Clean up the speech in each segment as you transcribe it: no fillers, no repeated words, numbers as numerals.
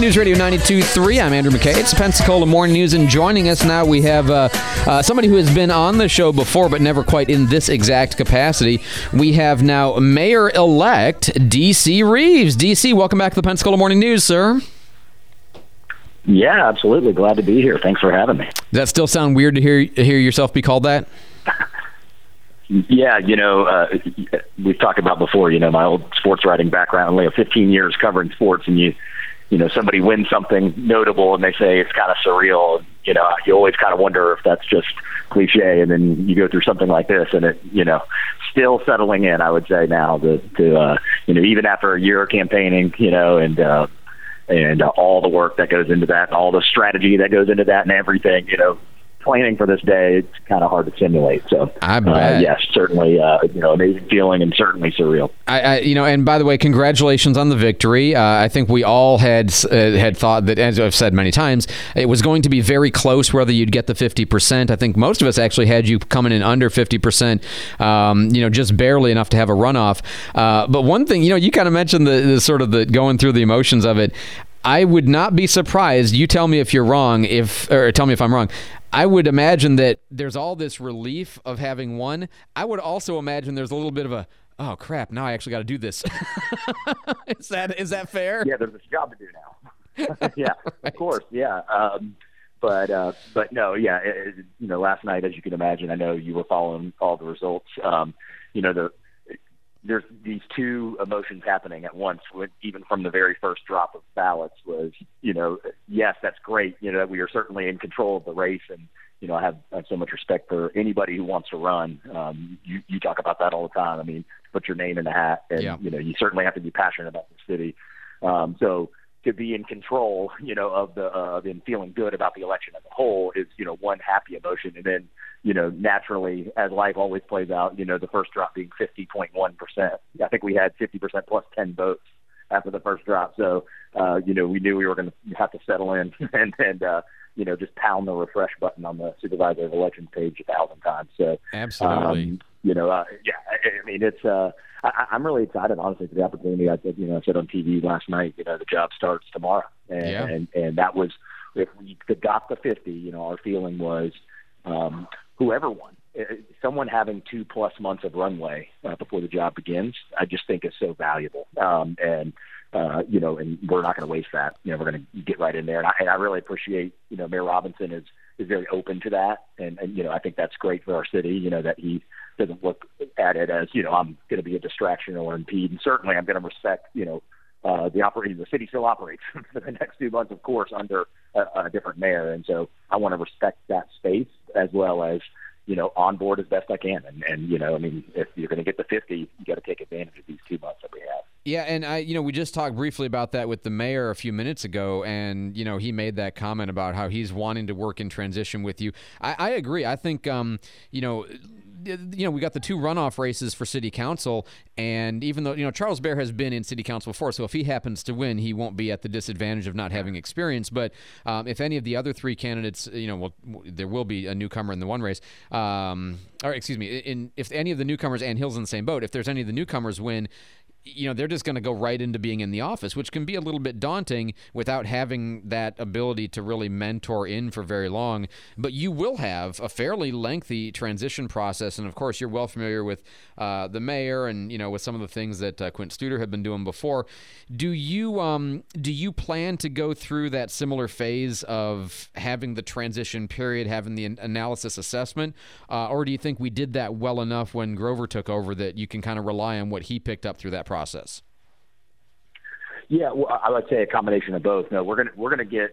News Radio 92.3. I'm Andrew McKay. It's Pensacola Morning News, and joining us now we have somebody who has been on the show before, but never quite in this exact capacity. We have now Mayor-elect D.C. Reeves. D.C., welcome back to the Pensacola Morning News, sir. Yeah, absolutely. Glad to be here. Thanks for having me. Does that still sound weird to hear yourself be called that? Yeah, we've talked about before, my old sports writing background, only 15 years covering sports, and somebody wins something notable and they say it's kind of surreal. You always kind of wonder if that's just cliche, and then you go through something like this and it, still settling in, I would say now to even after a year of campaigning, and all the work that goes into that, and all the strategy that goes into that and everything, planning for this day, it's kind of hard to simulate. So, I bet. Yes, certainly, amazing feeling and certainly surreal. And by the way, congratulations on the victory. I think we all had thought that, as I've said many times, it was going to be very close whether you'd get the 50%. I think most of us actually had you coming in under 50%, just barely enough to have a runoff. But one thing, you kind of mentioned the sort of the going through the emotions of it. I would not be surprised. You tell me if you're wrong, or tell me if I'm wrong. I would imagine that there's all this relief of having won. I would also imagine there's a little bit of a, oh crap, now I actually got to do this. Is that fair? Yeah, there's a job to do now. Yeah, right. Of course. Yeah. But no, yeah. Last night, as you can imagine, I know you were following all the results. There's these two emotions happening at once, even from the very first drop of ballots was, yes, that's great. That we are certainly in control of the race. And, I have so much respect for anybody who wants to run. You talk about that all the time. I mean, put your name in the hat and, yeah. You certainly have to be passionate about the city. So to be in control, and feeling good about the election as a whole is, one happy emotion. And then, naturally, as life always plays out, the first drop being 50.1%. I think we had 50% plus 10 votes after the first drop. So, we knew we were going to have to settle in and just pound the refresh button on the supervisor of elections page 1,000 times. So, absolutely. It's, I'm really excited, honestly, for the opportunity. I said on TV last night, the job starts tomorrow. And that was, if we got the 50, our feeling was, whoever won, someone having 2+ months of runway before the job begins, I just think is so valuable. And we're not going to waste that. We're going to get right in there. And I really appreciate, Mayor Robinson is very open to that. And I think that's great for our city, that he doesn't look at it as, I'm going to be a distraction or impede. And certainly I'm going to respect, the city still operates for the next 2 months, of course, under a different mayor. And so I want to respect that space as well as, on board as best I can. And if you're going to get the 50, you got to take advantage of these 2 months that we have. Yeah, and we just talked briefly about that with the mayor a few minutes ago, and he made that comment about how he's wanting to work in transition with you. I agree. I think we got the 2 runoff races for city council, and even though Charles Bear has been in city council before, so if he happens to win, he won't be at the disadvantage of not having experience. But if any of the other 3 candidates, there will be a newcomer in the one race. If any of the newcomers, and Hill's in the same boat, if there's any of the newcomers win, they're just going to go right into being in the office, which can be a little bit daunting without having that ability to really mentor in for very long. But you will have a fairly lengthy transition process. And of course, you're well familiar with the mayor and, with some of the things that Quint Studer had been doing before. Do you plan to go through that similar phase of having the transition period, having the analysis assessment? Or do you think we did that well enough when Grover took over that you can kind of rely on what he picked up through that process? Yeah, well, I would say a combination of both. No, we're gonna get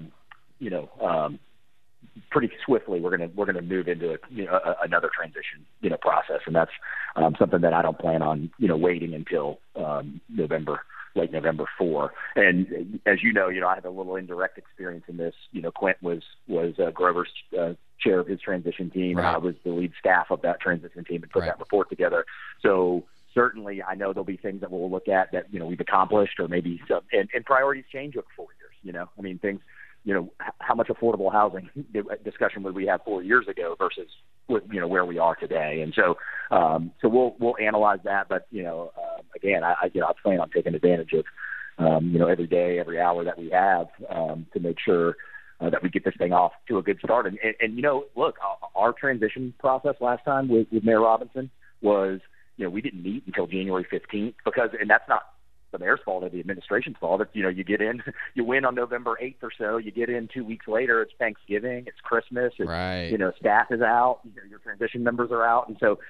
pretty swiftly. We're gonna move into another transition process, and that's something that I don't plan on waiting until late November 4. And as I have a little indirect experience in this. Quint was Grover's chair of his transition team, right. And I was the lead staff of that transition team and put right. that report together. So certainly, I know there'll be things that we'll look at that we've accomplished, or maybe some, and priorities change over 4 years. Things. How much affordable housing discussion would we have 4 years ago versus where we are today, and so we'll analyze that. But again, I plan on taking advantage every day, every hour that we have to make sure that we get this thing off to a good start. And look, our transition process last time with Mayor Robinson was, we didn't meet until January 15th and that's not the mayor's fault or the administration's fault. It's, you get in, you win on November 8th or so, you get in 2 weeks later, it's Thanksgiving, it's Christmas, it's, right. Staff is out, your transition members are out. And so,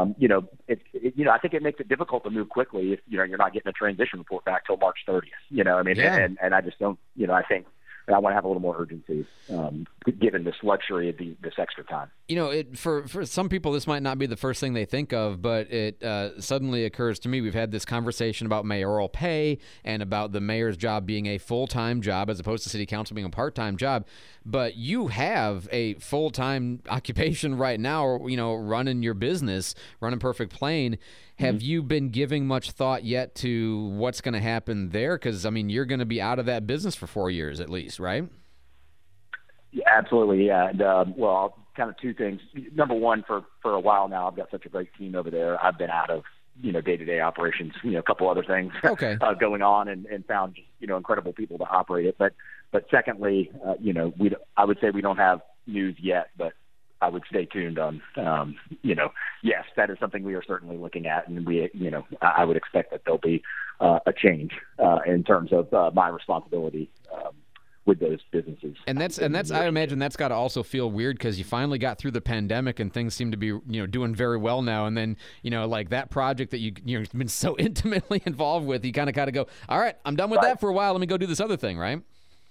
I think it makes it difficult to move quickly if, you're not getting a transition report back till March 30th, Yeah. and I just don't, I think I want to have a little more urgency given this luxury of this extra time. For some people, this might not be the first thing they think of, but it suddenly occurs to me. We've had this conversation about mayoral pay and about the mayor's job being a full-time job as opposed to city council being a part-time job. But you have a full-time occupation right now, running your business, running Perfect Plane. Have you been giving much thought yet to what's going to happen there? Because, you're going to be out of that business for 4 years at least, right? Yeah, absolutely, yeah. And, kind of two things. Number one, for a while now, I've got such a great team over there. I've been out of, day-to-day operations, a couple other things going on and found, incredible people to operate it. But secondly, I would say we don't have news yet, but I would stay tuned on, yes, that is something we are certainly looking at. And I would expect that there'll be a change in terms of my responsibility with those businesses. And that's I imagine that's got to also feel weird because you finally got through the pandemic and things seem to be, doing very well now. And then, like that project that you've been so intimately involved with, you kind of got to go, all right, I'm done with that for a while. Let me go do this other thing, right?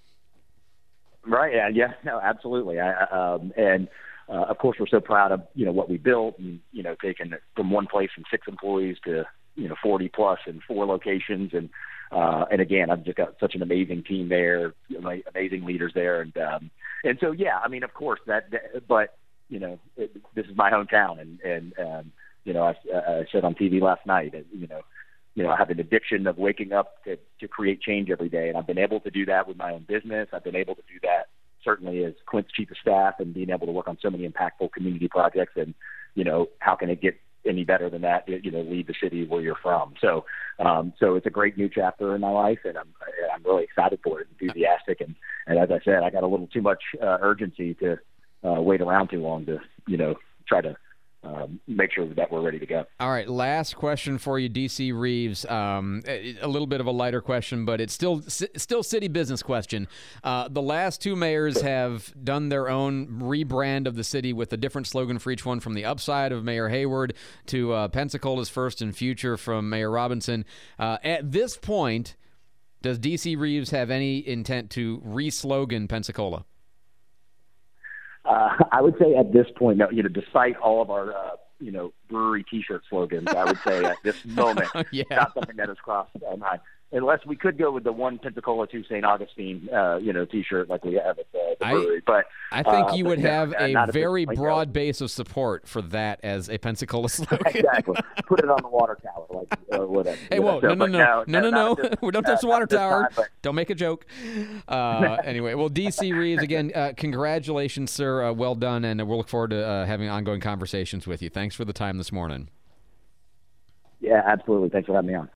Right. Yeah. No, absolutely. Of course, we're so proud of, what we built and, taking it from one place from 6 employees to, 40 plus in 4 locations. And again, I've just got such an amazing team there, amazing leaders there. And so, yeah, of course but this is my hometown. And I said on TV last night, I have an addiction of waking up to create change every day. And I've been able to do that with my own business. I've been able to do that certainly as Quint's chief of staff and being able to work on so many impactful community projects. And, how can it get any better than that, leave the city where you're from. So it's a great new chapter in my life, and I'm really excited for it, enthusiastic. And as I said, I got a little too much urgency to wait around too long to, try to make sure that we're ready to go. All right, last question for you, D.C. Reeves. A little bit of a lighter question, but it's still city business question. The last 2 mayors have done their own rebrand of the city with a different slogan for each one, from the upside of Mayor Hayward to Pensacola's first and future from Mayor Robinson. At this point, does D.C. Reeves have any intent to re-slogan Pensacola? I would say at this point, no, despite all of our, brewery T-shirt slogans, I would say at this moment, not something that has crossed my mind. Unless we could go with the one Pensacola to St. Augustine, T-shirt like we have at the brewery. But I think you would have a very broad base of support for that as a Pensacola slogan. Exactly. Put it on the water tower, whatever. Hey, whoa, no. We don't touch the water tower. Don't make a joke. Anyway, well, D.C. Reeves, again, congratulations, sir. Well done, and we'll look forward to having ongoing conversations with you. Thanks for the time this morning. Yeah, absolutely. Thanks for having me on.